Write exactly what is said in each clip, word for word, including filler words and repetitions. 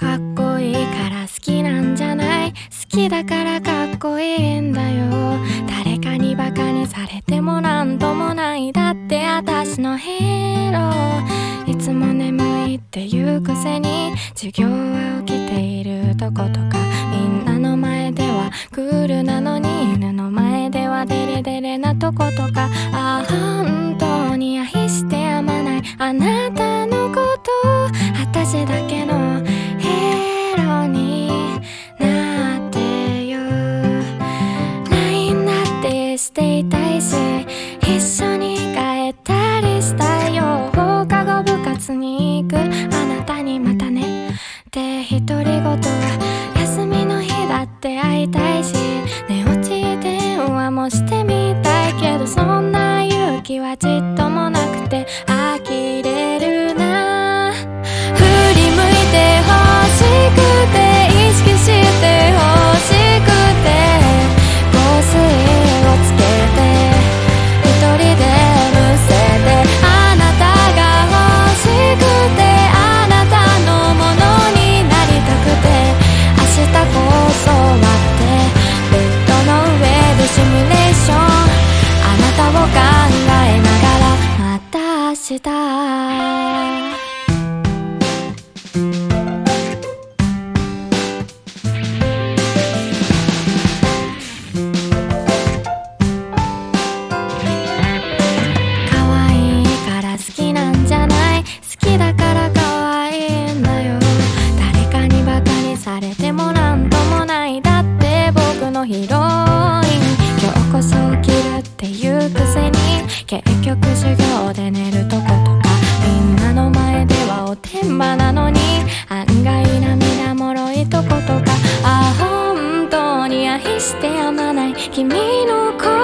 かっこいいから好きなんじゃない、好きだからかっこいいんだよ。誰かにバカにされてもなんともない、だって私のヒーロー。いつも眠いって言うくせに授業は起きているとことか、みんなの前ではクールなのに犬の前ではデレデレなとことか、ああ本当に愛してやまないあなたのこと、私だけのヒーローになってよ。 ライン だってしていたいし、一緒に帰ったりしたいよ。放課後部活に行くあなたにまたねって独り言、休みの日だって会いたいし、寝落ち電話もしてみたいけど、そんな勇気はちっともなくて呆れるな。振り向いて欲しくて、意識して欲しくて、香水をつけて一人でむせて、あなたが欲しくて、あなたのものになりたくて、明日こそ割ってベッドの上でシミュレーション、あなたを考えながらまた明日。されてもなんともない、だって僕のヒロイン。今日こそ起きるっていうくせに結局授業で寝るとことか、みんなの前ではおてんばなのに案外涙もろいとことか、ああ本当に愛してやまない君のこと、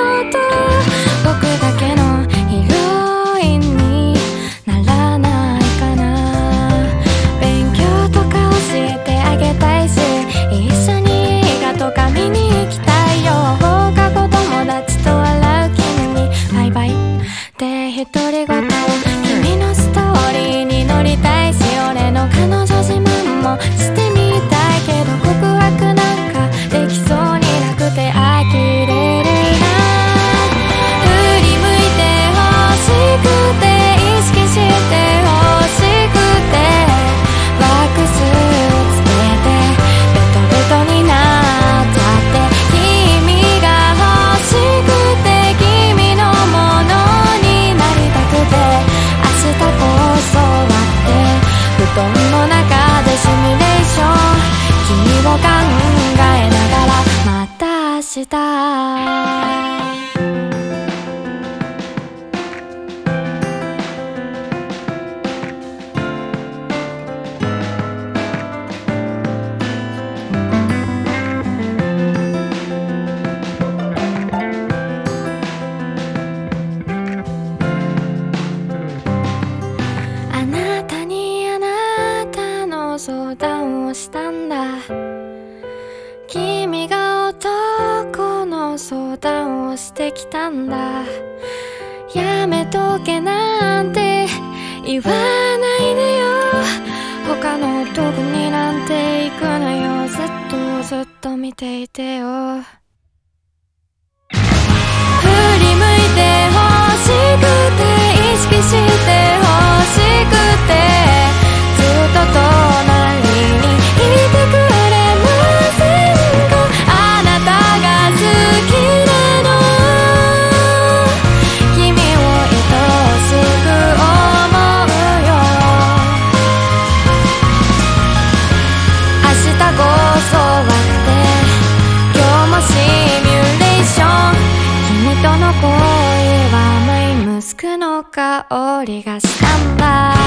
僕だけのヒロインにならないかな。勉強とか教えてあげたいし、一緒に映画とか見に行きたいよ。放課後友達と笑う君にバイバイって独り言、君のストーリーに乗りたいし、俺の彼女自慢もしてみたいけど、告白なんかできそうになくて呆れるな。振り向いて欲しくて、意識して欲しくて、ワックスをつけてベトベトになっちゃって、君が欲しくて君のものになりたくて、明日こそ割って布団の中でシミュレーション、君を考えながらまた明日。あなたにあなたの相談をしたんだ、君が男の相談をしてきたんだ。やめとけなんて言わないでよ、他の男になんて行くなよ、ずっとずっと見ていてよ。振り向いて欲しくて、意識して欲しくて、ずっと隣にいてくれませんか。あなたが好きなの、君を愛しく思うよ。明日こそ割って今日もシミュレーション、君との恋はマイムスクの香りがしたんだ。